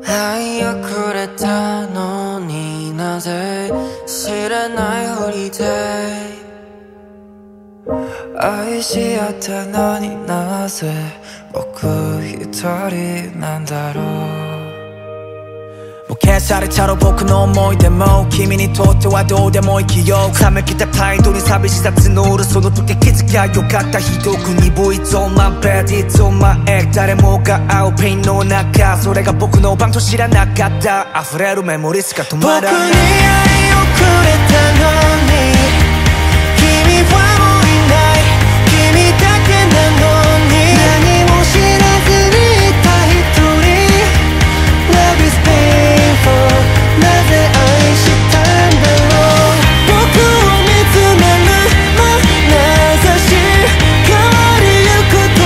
愛よくれたのになぜ知らないふりで愛し合ったのになぜ僕一人なんだろうもう消されたろ僕の思い出も君にとってはどうでもいい記憶冷めきた態度に寂しさ募るその時気づきゃよかったひどく鈍い It's on my bed, it's on my egg 誰もが会うペインの中それが僕の番と知らなかった溢れるメモリーしか止まらない僕に愛をくれたのに君はもういない君だけなのに何も知らずにいた一人 Love is painful なぜ愛したんだろう僕を見つめる眼差し変わりゆく時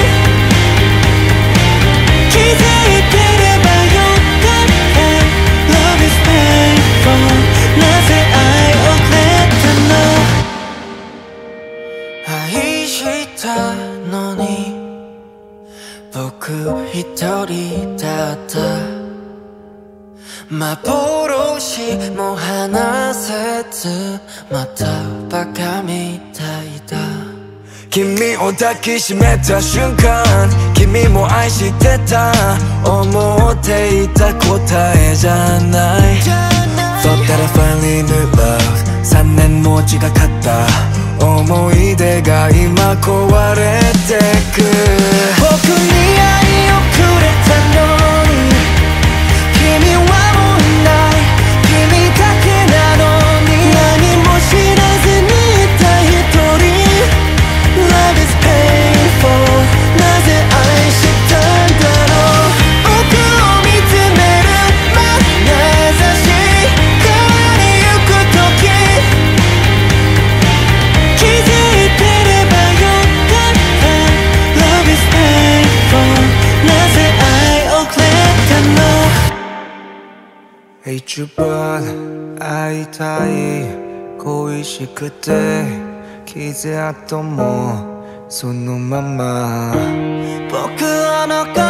気づいてればよかった Love is painful なぜ愛をくれたの愛したのに僕一人だった幻も話せずまたバカみたいだ君を抱きしめた瞬間君も愛してた思っていた答えじゃない Thought that I finally knew love 3年も違かった思い出が今壊れてく僕に愛をくれたのに君はもういない君だけなのに何も知らずにいた一人 Love is painful なぜ愛したんだろう僕を見つめる眼差し変わりゆく時気づいてればよかった Love is painful なぜ愛をくれたの Hate you but 会いたい恋しくて傷跡もそのまま僕あの子